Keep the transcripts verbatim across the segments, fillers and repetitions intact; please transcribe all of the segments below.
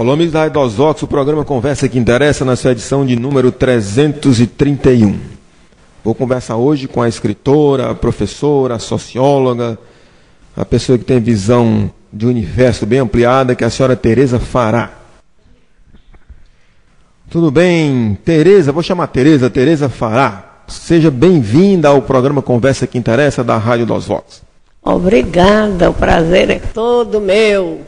Alô, amigos da Rádio Osvox, o programa Conversa que Interessa, na sua edição de número trezentos e trinta e um. Vou conversar hoje com a escritora, a professora, a socióloga, a pessoa que tem visão de universo bem ampliada, que é a senhora Tereza Fará. Tudo bem, Tereza? Vou chamar Tereza, Tereza Fará. Seja bem-vinda ao programa Conversa que Interessa da Rádio Osvox. Obrigada, o prazer é todo meu.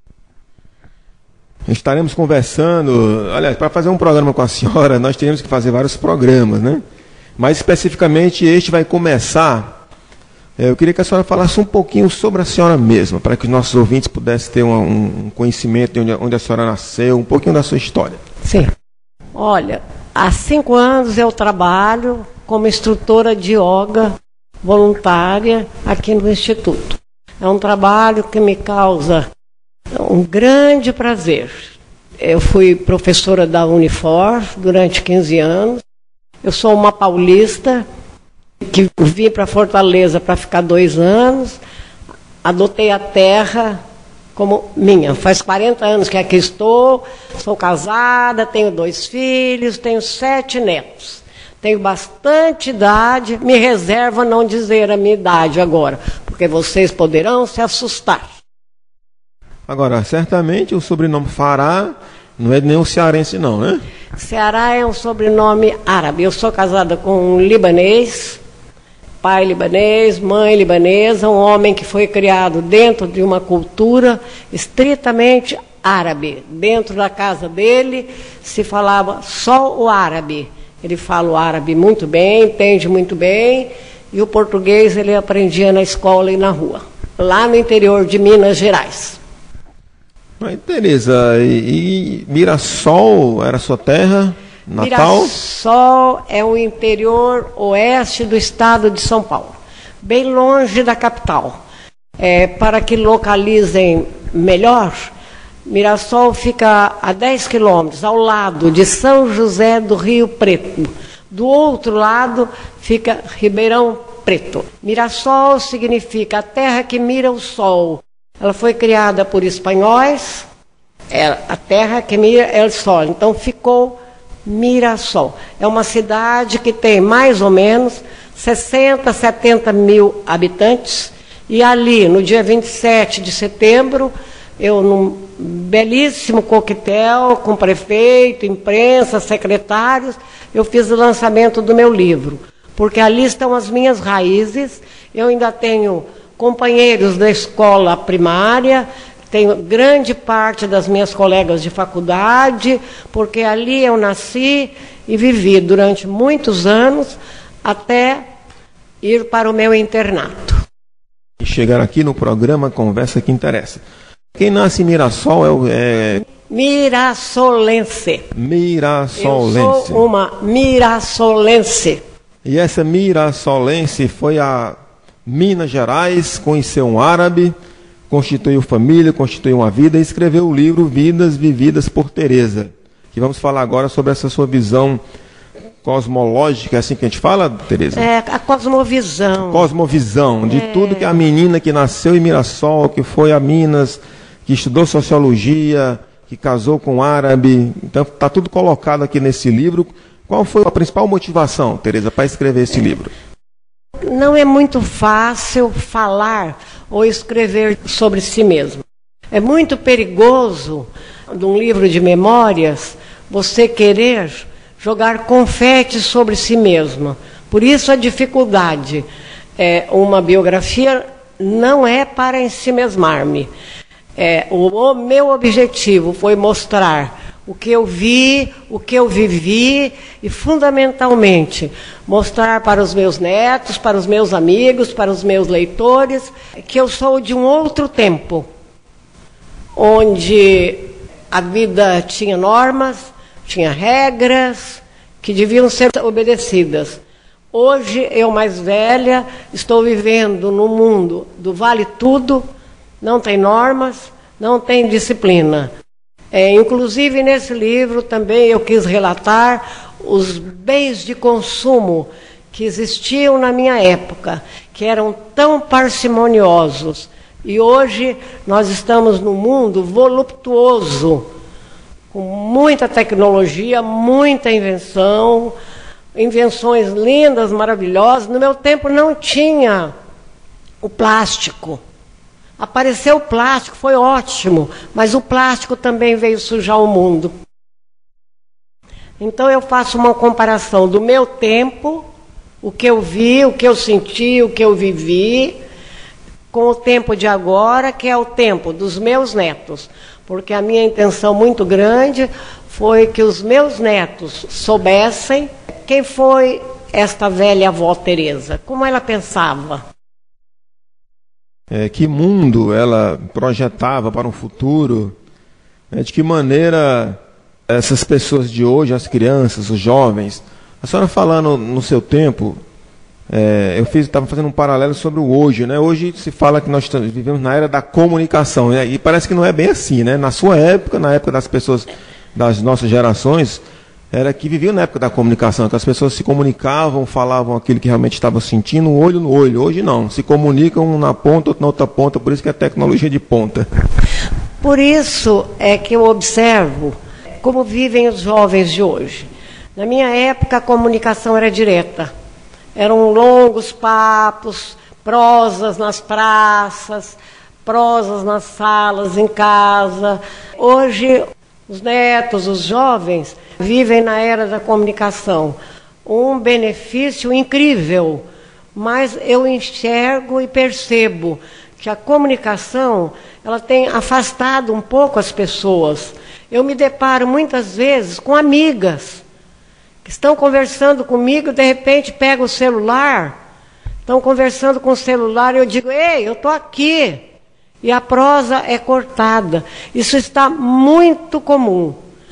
Estaremos conversando, aliás, para fazer um programa com a senhora, nós teremos que fazer vários programas, né? Mas especificamente este vai começar. Eu queria que a senhora falasse um pouquinho sobre a senhora mesma, para que os nossos ouvintes pudessem ter um, um conhecimento de onde, onde a senhora nasceu, um pouquinho da sua história. Sim. Olha, há cinco anos eu trabalho como instrutora de yoga voluntária aqui no Instituto. É um trabalho que me causa um grande prazer. Eu fui professora da Unifor durante quinze anos. Eu sou uma paulista que vim para Fortaleza para ficar dois anos. Adotei a terra como minha. Faz quarenta anos que aqui estou. Sou casada, tenho dois filhos, tenho sete netos. Tenho bastante idade. Me reservo a não dizer a minha idade agora, porque vocês poderão se assustar. Agora, certamente o sobrenome Fará não é nem um cearense não, né? Ceará é um sobrenome árabe. Eu sou casada com um libanês, pai libanês, mãe libanesa, um homem que foi criado dentro de uma cultura estritamente árabe. Dentro da casa dele se falava só o árabe. Ele fala o árabe muito bem, entende muito bem, e o português ele aprendia na escola e na rua, lá no interior de Minas Gerais. Mas, Tereza, e, e Mirassol era sua terra natal? Mirassol é o interior oeste do estado de São Paulo, bem longe da capital. É, para que localizem melhor, Mirassol fica a dez quilômetros ao lado de São José do Rio Preto. Do outro lado fica Ribeirão Preto. Mirassol significa a terra que mira o sol. Ela foi criada por espanhóis, é a terra que mira é o sol, então ficou Mirassol. É uma cidade que tem mais ou menos sessenta, setenta mil habitantes, e ali, no dia vinte e sete de setembro, eu, num belíssimo coquetel com prefeito, imprensa, secretários, eu fiz o lançamento do meu livro, porque ali estão as minhas raízes. Eu ainda tenho companheiros da escola primária, tenho grande parte das minhas colegas de faculdade, porque ali eu nasci e vivi durante muitos anos, até ir para o meu internato. E chegar aqui no programa Conversa que Interessa. Quem nasce em Mirassol é o... É... Mirassolense. Mirassolense. Eu sou uma mirassolense. E essa mirassolense foi a Minas Gerais, conheceu um árabe, constituiu família, constituiu uma vida e escreveu o livro Vidas Vividas por Tereza. Que vamos falar agora sobre essa sua visão cosmológica, é assim que a gente fala, Tereza? É, a cosmovisão. Cosmovisão, de é. tudo que a menina que nasceu em Mirassol, que foi a Minas, que estudou sociologia, que casou com um árabe. Então está tudo colocado aqui nesse livro. Qual foi a principal motivação, Tereza, para escrever esse livro? Não é muito fácil falar ou escrever sobre si mesmo. É muito perigoso, num livro de memórias, você querer jogar confete sobre si mesmo. Por isso a dificuldade. É, uma biografia não é para ensimesmar-me. É, o, o meu objetivo foi mostrar o que eu vi, o que eu vivi e, fundamentalmente, mostrar para os meus netos, para os meus amigos, para os meus leitores, que eu sou de um outro tempo, onde a vida tinha normas, tinha regras que deviam ser obedecidas. Hoje, eu mais velha, estou vivendo no mundo do vale tudo, não tem normas, não tem disciplina. É, inclusive, nesse livro também eu quis relatar os bens de consumo que existiam na minha época, que eram tão parcimoniosos. E hoje nós estamos num mundo voluptuoso, com muita tecnologia, muita invenção, invenções lindas, maravilhosas. No meu tempo não tinha o plástico. Apareceu o plástico, foi ótimo, mas o plástico também veio sujar o mundo. Então eu faço uma comparação do meu tempo, o que eu vi, o que eu senti, o que eu vivi, com o tempo de agora, que é o tempo dos meus netos. Porque a minha intenção muito grande foi que os meus netos soubessem quem foi esta velha avó Teresa, como ela pensava. É, que mundo ela projetava para um futuro, é, de que maneira essas pessoas de hoje, as crianças, os jovens, a senhora falando no seu tempo, é, eu fiz, estava fazendo um paralelo sobre o hoje, né? Hoje se fala que nós vivemos na era da comunicação, né? E parece que não é bem assim, né? Na sua época, na época das pessoas das nossas gerações, era que viviam na época da comunicação, que as pessoas se comunicavam, falavam aquilo que realmente estavam sentindo, olho no olho. Hoje não, se comunicam um na ponta, outro na outra ponta, por isso que é tecnologia de ponta. Por isso é que eu observo como vivem os jovens de hoje. Na minha época, a comunicação era direta. Eram longos papos, prosas nas praças, prosas nas salas, em casa. Hoje, os netos, os jovens, vivem na era da comunicação. Um benefício incrível, mas eu enxergo e percebo que a comunicação ela tem afastado um pouco as pessoas. Eu me deparo muitas vezes com amigas que estão conversando comigo, de repente pegam o celular, estão conversando com o celular e eu digo, ei, eu estou aqui. E a prosa é cortada. Isso está muito comum.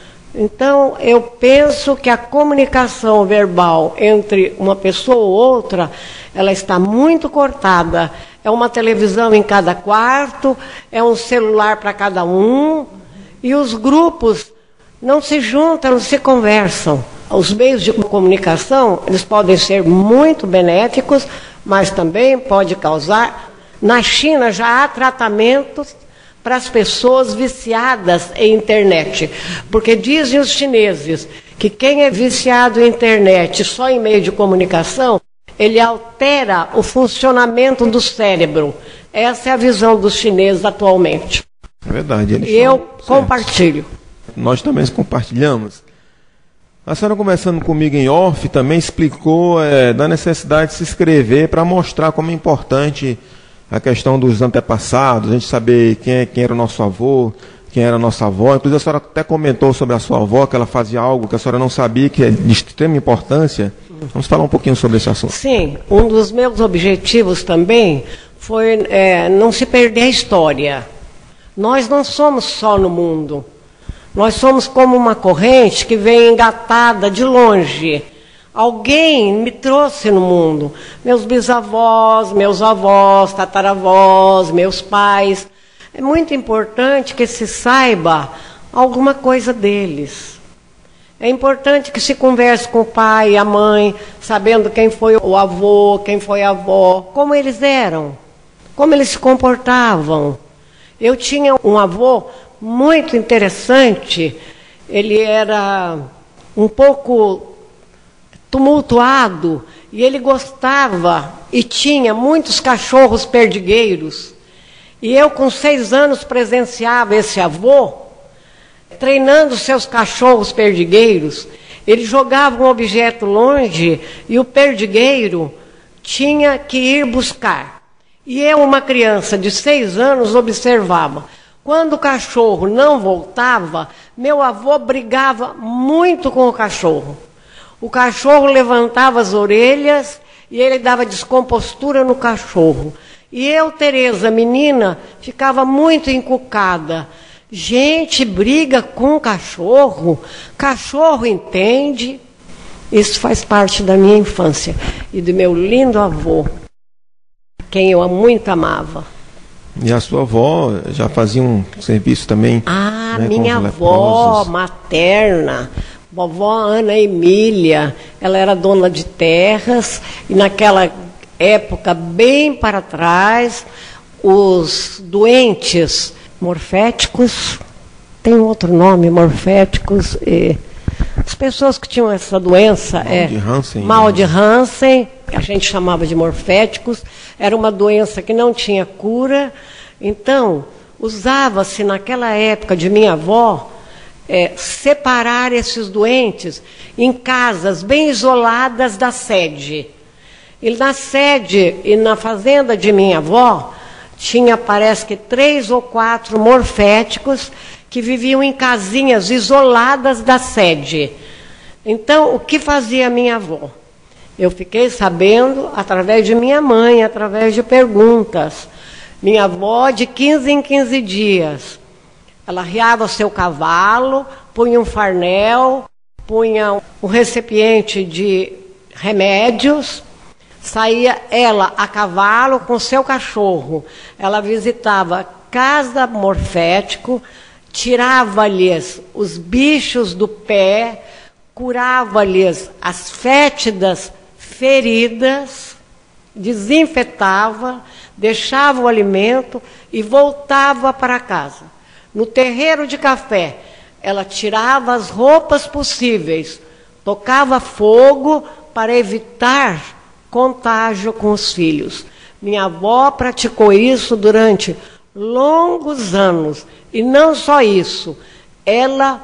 Então, eu penso que a comunicação verbal entre uma pessoa ou outra, ela está muito cortada. É uma televisão em cada quarto, é um celular para cada um, e os grupos não se juntam, não se conversam. Os meios de comunicação, eles podem ser muito benéficos, mas também pode causar... Na China já há tratamentos para as pessoas viciadas em internet. Porque dizem os chineses que quem é viciado em internet só em meio de comunicação, ele altera o funcionamento do cérebro. Essa é a visão dos chineses atualmente. É verdade. E eu compartilho. Nós também compartilhamos. A senhora, conversando comigo em off, também explicou é, da necessidade de se inscrever para mostrar como é importante a questão dos antepassados, a gente saber quem, é, quem era o nosso avô, quem era a nossa avó. Inclusive a senhora até comentou sobre a sua avó, que ela fazia algo que a senhora não sabia, que é de extrema importância. Vamos falar um pouquinho sobre esse assunto. Sim, um dos meus objetivos também foi é, não se perder a história. Nós não somos só no mundo. Nós somos como uma corrente que vem engatada de longe. Alguém me trouxe no mundo. Meus bisavós, meus avós, tataravós, meus pais. É muito importante que se saiba alguma coisa deles. É importante que se converse com o pai e a mãe, sabendo quem foi o avô, quem foi a avó, como eles eram, como eles se comportavam. Eu tinha um avô muito interessante. Ele era um pouco tumultuado, e ele gostava e tinha muitos cachorros perdigueiros. E eu, com seis anos, presenciava esse avô treinando seus cachorros perdigueiros. Ele jogava um objeto longe e o perdigueiro tinha que ir buscar. E eu, uma criança de seis anos, observava. Quando o cachorro não voltava, meu avô brigava muito com o cachorro. O cachorro levantava as orelhas e ele dava descompostura no cachorro. E eu, Tereza, menina, ficava muito encucada. Gente, briga com o cachorro? Cachorro entende? Isso faz parte da minha infância e do meu lindo avô, quem eu muito amava. E a sua avó já fazia um serviço também? Ah, né, minha avó materna, vovó Ana Emília, ela era dona de terras, e naquela época, bem para trás, os doentes morféticos tem outro nome, morféticos, e as pessoas que tinham essa doença, mal é, de Hansen, mal de Hansen, que a gente chamava de morféticos, era uma doença que não tinha cura, então usava-se naquela época de minha avó, é, separar esses doentes em casas bem isoladas da sede. E na sede e na fazenda de minha avó, tinha, parece que, três ou quatro morféticos que viviam em casinhas isoladas da sede. Então, o que fazia minha avó? Eu fiquei sabendo através de minha mãe, através de perguntas. Minha avó, de quinze em quinze dias, ela arriava o seu cavalo, punha um farnel, punha um recipiente de remédios, saía ela a cavalo com seu cachorro. Ela visitava cada morfético, tirava-lhes os bichos do pé, curava-lhes as fétidas feridas, desinfetava, deixava o alimento e voltava para casa. No terreiro de café, ela tirava as roupas possíveis, tocava fogo para evitar contágio com os filhos. Minha avó praticou isso durante longos anos. E não só isso, ela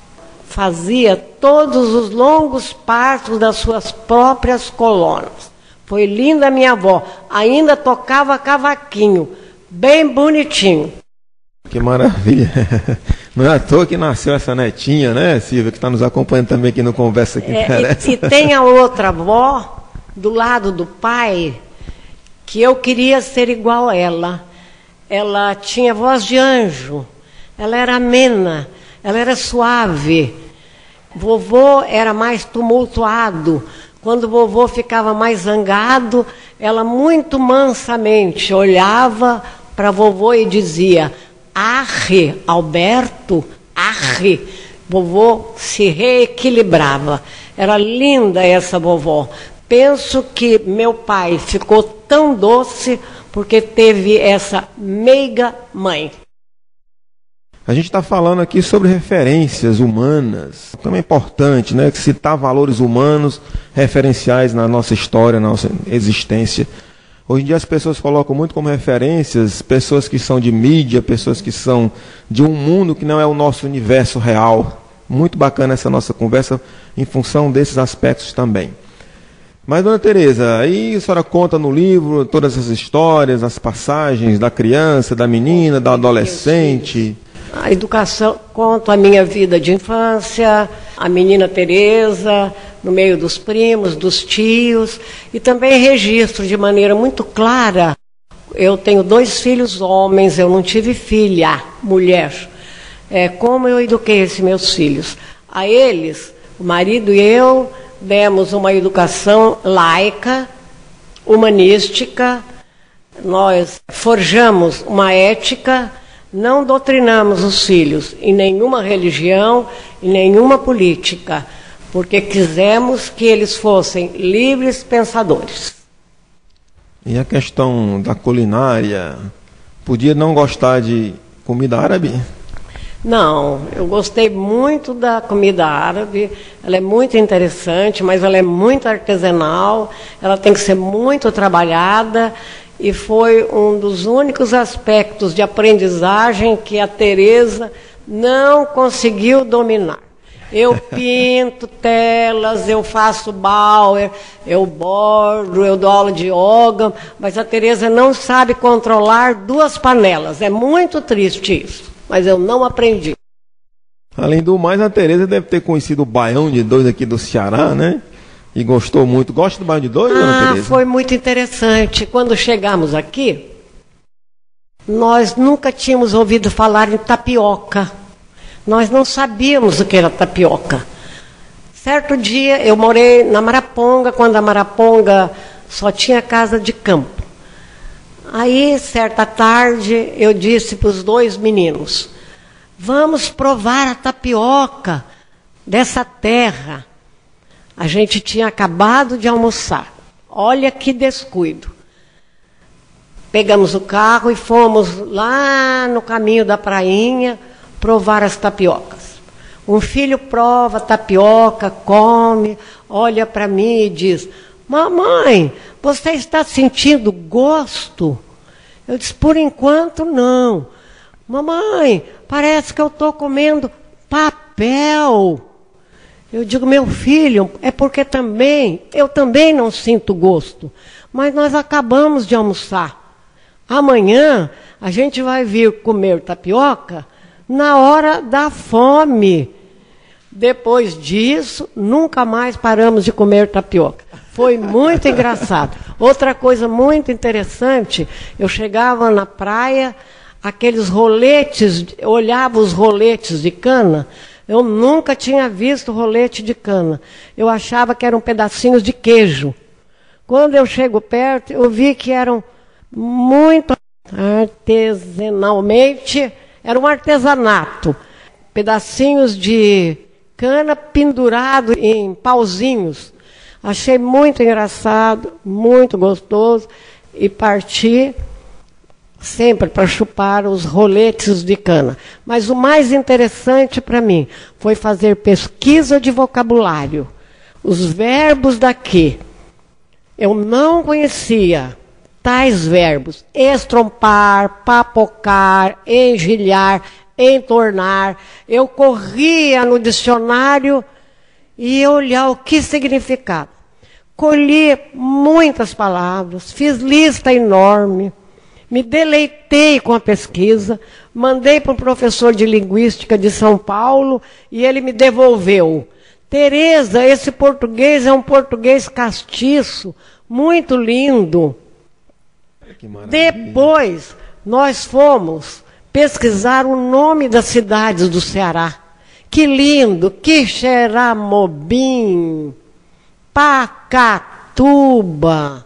fazia todos os longos partos das suas próprias colonas. Foi linda minha avó, ainda tocava cavaquinho, bem bonitinho. Que maravilha. Não é à toa que nasceu essa netinha, né, Silvia, que está nos acompanhando também aqui no Conversa que Interessa. É, e, e tem a outra avó, do lado do pai, que eu queria ser igual a ela. Ela tinha voz de anjo, ela era amena, ela era suave. Vovô era mais tumultuado. Quando vovô ficava mais zangado, ela muito mansamente olhava para vovô e dizia: arre, Alberto, arre. Vovô se reequilibrava. Era linda essa vovó. Penso que meu pai ficou tão doce porque teve essa meiga mãe. A gente está falando aqui sobre referências humanas. Como é importante, né, citar valores humanos referenciais na nossa história, na nossa existência. Hoje em dia as pessoas colocam muito como referências pessoas que são de mídia, pessoas que são de um mundo que não é o nosso universo real. Muito bacana essa nossa conversa em função desses aspectos também. Mas, dona Tereza, aí a senhora conta no livro todas as histórias, as passagens da criança, da menina, da adolescente. A educação, conto a minha vida de infância, a menina Tereza, no meio dos primos, dos tios, e também registro de maneira muito clara. Eu tenho dois filhos homens, eu não tive filha, mulher. É, como eu eduquei esses meus filhos? A eles, o marido e eu, demos uma educação laica, humanística, nós forjamos uma ética. Não doutrinamos os filhos em nenhuma religião, em nenhuma política, porque quisemos que eles fossem livres pensadores. E a questão da culinária, podia não gostar de comida árabe? Não, eu gostei muito da comida árabe, ela é muito interessante, mas ela é muito artesanal, ela tem que ser muito trabalhada. E foi um dos únicos aspectos de aprendizagem que a Tereza não conseguiu dominar. Eu pinto telas, eu faço Bauer, eu bordo, eu dou aula de yoga, mas a Tereza não sabe controlar duas panelas. É muito triste isso, mas eu não aprendi. Além do mais, a Tereza deve ter conhecido o Baião de Dois aqui do Ceará, né? E gostou muito. Gosta do Baião de Dois, dona Tereza? Ah, foi muito interessante. Quando chegamos aqui, nós nunca tínhamos ouvido falar em tapioca. Nós não sabíamos o que era tapioca. Certo dia, eu morei na Maraponga, quando a Maraponga só tinha casa de campo. Aí, certa tarde, eu disse para os dois meninos: vamos provar a tapioca dessa terra. A gente tinha acabado de almoçar. Olha que descuido. Pegamos o carro e fomos lá no caminho da prainha provar as tapiocas. Um filho prova tapioca, come, olha para mim e diz: mamãe, você está sentindo gosto? Eu disse: por enquanto não. Mamãe, parece que eu estou comendo papel. Eu digo: meu filho, é porque também, eu também não sinto gosto. Mas nós acabamos de almoçar. Amanhã a gente vai vir comer tapioca na hora da fome. Depois disso, nunca mais paramos de comer tapioca. Foi muito engraçado. Outra coisa muito interessante, eu chegava na praia, aqueles roletes, eu olhava os roletes de cana. Eu nunca tinha visto rolete de cana. Eu achava que eram pedacinhos de queijo. Quando eu chego perto, eu vi que eram muito artesanalmente, era um artesanato. Pedacinhos de cana pendurado em pauzinhos. Achei muito engraçado, muito gostoso, e parti sempre para chupar os roletes de cana. Mas o mais interessante para mim foi fazer pesquisa de vocabulário. Os verbos daqui, eu não conhecia tais verbos: estrompar, papocar, engelhar, entornar. Eu corria no dicionário e ia olhar o que significava. Colhi muitas palavras, fiz lista enorme. Me deleitei com a pesquisa, mandei para um professor de linguística de São Paulo e ele me devolveu. Tereza, esse português é um português castiço, muito lindo. Depois, nós fomos pesquisar o nome das cidades do Ceará. Que lindo! Quixeramobim, Pacatuba,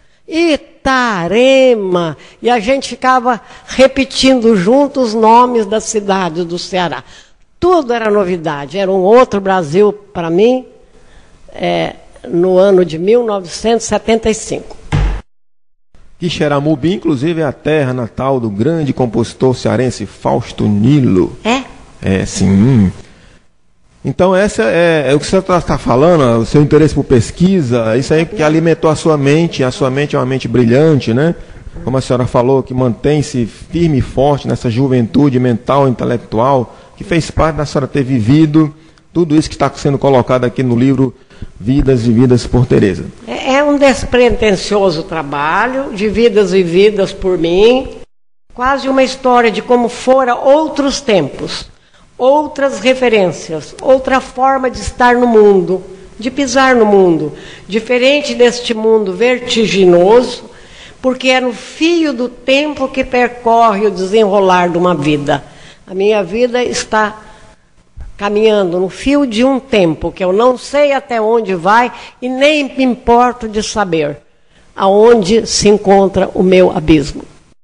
Itarema, e a gente ficava repetindo junto os nomes das cidades do Ceará. Tudo era novidade, era um outro Brasil para mim, é, no ano de mil novecentos e setenta e cinco. Quixeramobim, inclusive, é a terra natal do grande compositor cearense Fausto Nilo. É? É, sim. Então, essa é, é o que você está falando, o seu interesse por pesquisa, isso aí que alimentou a sua mente. A sua mente é uma mente brilhante, né? Como a senhora falou, que mantém-se firme e forte nessa juventude mental e intelectual, que fez parte da senhora ter vivido tudo isso que está sendo colocado aqui no livro Vidas Vividas por Tereza. É, é um despretensioso trabalho de vidas vividas por mim, quase uma história de como fora outros tempos. Outras referências, outra forma de estar no mundo, de pisar no mundo, diferente deste mundo vertiginoso, porque é no fio do tempo que percorre o desenrolar de uma vida. A minha vida está caminhando no fio de um tempo, que eu não sei até onde vai e nem me importo de saber aonde se encontra o meu abismo.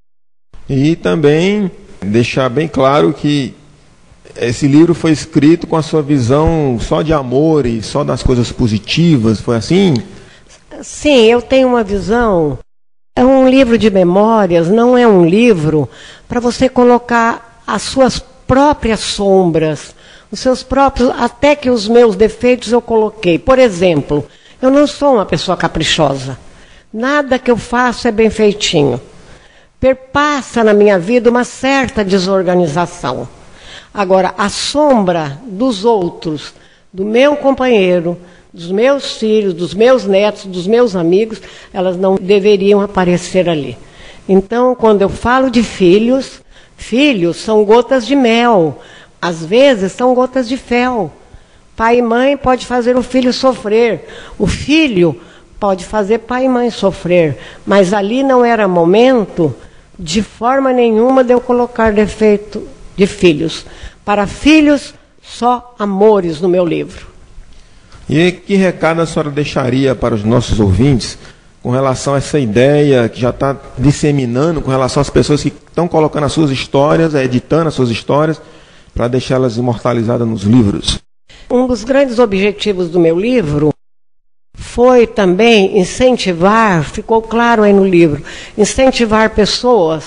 E também deixar bem claro que esse livro foi escrito com a sua visão só de amor e só das coisas positivas, foi assim? Sim, eu tenho uma visão. É um livro de memórias, não é um livro para você colocar as suas próprias sombras, os seus próprios, até que os meus defeitos eu coloquei. Por exemplo, eu não sou uma pessoa caprichosa. Nada que eu faço é bem feitinho. Perpassa na minha vida uma certa desorganização. Agora, a sombra dos outros, do meu companheiro, dos meus filhos, dos meus netos, dos meus amigos, elas não deveriam aparecer ali. Então, quando eu falo de filhos, filhos são gotas de mel, às vezes são gotas de fel. Pai e mãe pode fazer o filho sofrer, o filho pode fazer pai e mãe sofrer, mas ali não era momento, de forma nenhuma, de eu colocar defeito de filhos. Para filhos, só amores no meu livro. E que recado a senhora deixaria para os nossos ouvintes com relação a essa ideia que já está disseminando, com relação às pessoas que estão colocando as suas histórias, editando as suas histórias, para deixá-las imortalizadas nos livros? Um dos grandes objetivos do meu livro foi também incentivar, ficou claro aí no livro, incentivar pessoas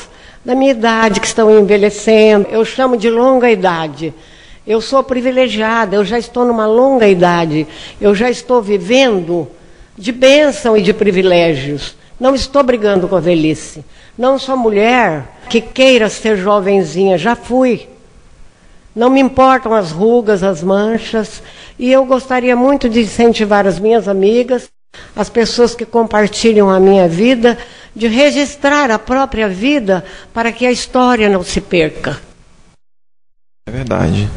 da minha idade que estão envelhecendo. Eu chamo de longa idade. Eu sou privilegiada, eu já estou numa longa idade. Eu já estou vivendo de bênção e de privilégios. Não estou brigando com a velhice. Não sou mulher que queira ser jovenzinha, já fui. Não me importam as rugas, as manchas. E eu gostaria muito de incentivar as minhas amigas, as pessoas que compartilham a minha vida, de registrar a própria vida para que a história não se perca. É verdade.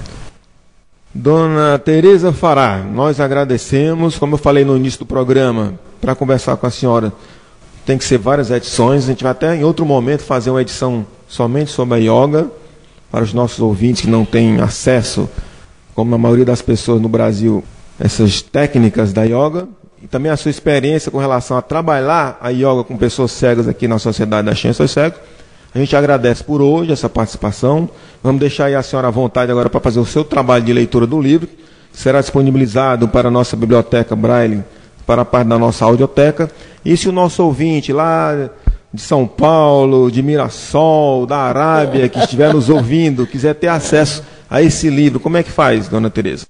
Dona Tereza Fará, nós agradecemos, como eu falei no início do programa, para conversar com a senhora, tem que ser várias edições, a gente vai até em outro momento fazer uma edição somente sobre a yoga, para os nossos ouvintes que não têm acesso, como a maioria das pessoas no Brasil, essas técnicas da yoga, e também a sua experiência com relação a trabalhar a yoga com pessoas cegas aqui na Sociedade das Ciências Cegas. A gente agradece por hoje essa participação. Vamos deixar aí a senhora à vontade agora para fazer o seu trabalho de leitura do livro, que será disponibilizado para a nossa biblioteca Braille, para a parte da nossa audioteca. E se o nosso ouvinte lá de São Paulo, de Mirassol, da Arábia, que estiver nos ouvindo, quiser ter acesso a esse livro, como é que faz, dona Tereza?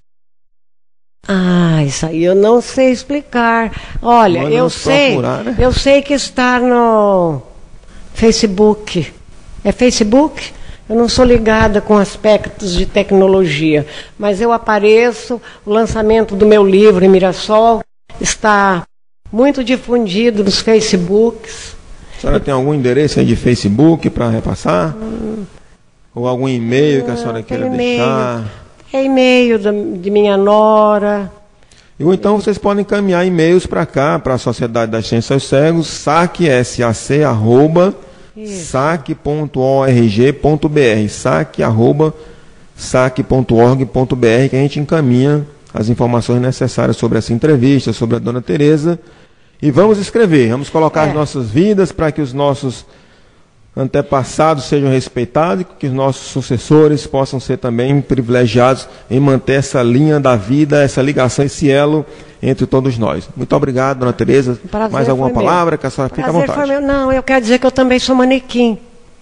Ah, isso aí eu não sei explicar. Olha, Manda eu sei, procurar, né? eu sei que está no Facebook. É Facebook? Eu não sou ligada com aspectos de tecnologia, mas eu apareço, o lançamento do meu livro em Mirassol está muito difundido nos Facebooks. A senhora tem algum endereço aí de Facebook para repassar? Hum. Ou algum e-mail que a senhora queira deixar? É e-mail da, de minha nora. Ou então vocês podem encaminhar e-mails para cá, para a Sociedade das Ciências aos Cegos, sac, sac, arroba, sac ponto org ponto br, sac, arroba, sac ponto org ponto br, que a gente encaminha as informações necessárias sobre essa entrevista, sobre a dona Tereza. E vamos escrever, vamos colocar é. as nossas vidas para que os nossos antepassados sejam respeitados e que os nossos sucessores possam ser também privilegiados em manter essa linha da vida, essa ligação, esse elo entre todos nós. Muito obrigado, dona Tereza. Mais alguma palavra que a senhora fique à vontade? Foi meu. Não, eu quero dizer que eu também sou manequim.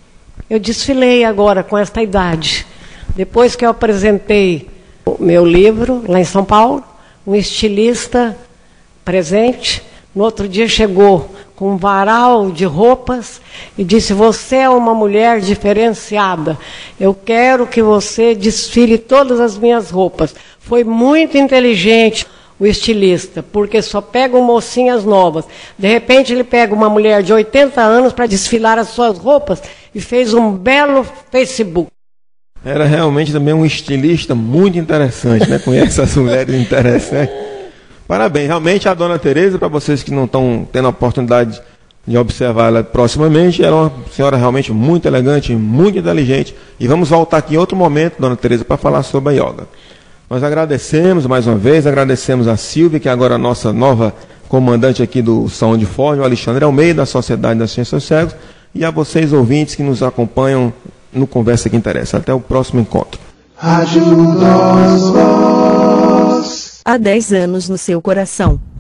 Eu desfilei agora com esta idade. Depois que eu apresentei o meu livro lá em São Paulo, um estilista presente, no outro dia chegou com um varal de roupas e disse: você é uma mulher diferenciada, eu quero que você desfile todas as minhas roupas. Foi muito inteligente o estilista, porque só pegam mocinhas novas. De repente ele pega uma mulher de oitenta anos para desfilar as suas roupas e fez um belo Facebook. Era realmente também um estilista muito interessante, né? Conhece as mulheres interessantes. Parabéns, realmente a dona Tereza, para vocês que não estão tendo a oportunidade de observar ela proximamente, ela é uma senhora realmente muito elegante, muito inteligente. E vamos voltar aqui em outro momento, dona Tereza, para falar sobre a yoga. Nós agradecemos mais uma vez, agradecemos a Silvia, que é agora a nossa nova comandante aqui do Saúde Forte, o Alexandre Almeida, da Sociedade das Ciências Cegas, e a vocês ouvintes que nos acompanham no Conversa que Interessa. Até o próximo encontro. Há dez anos no seu coração.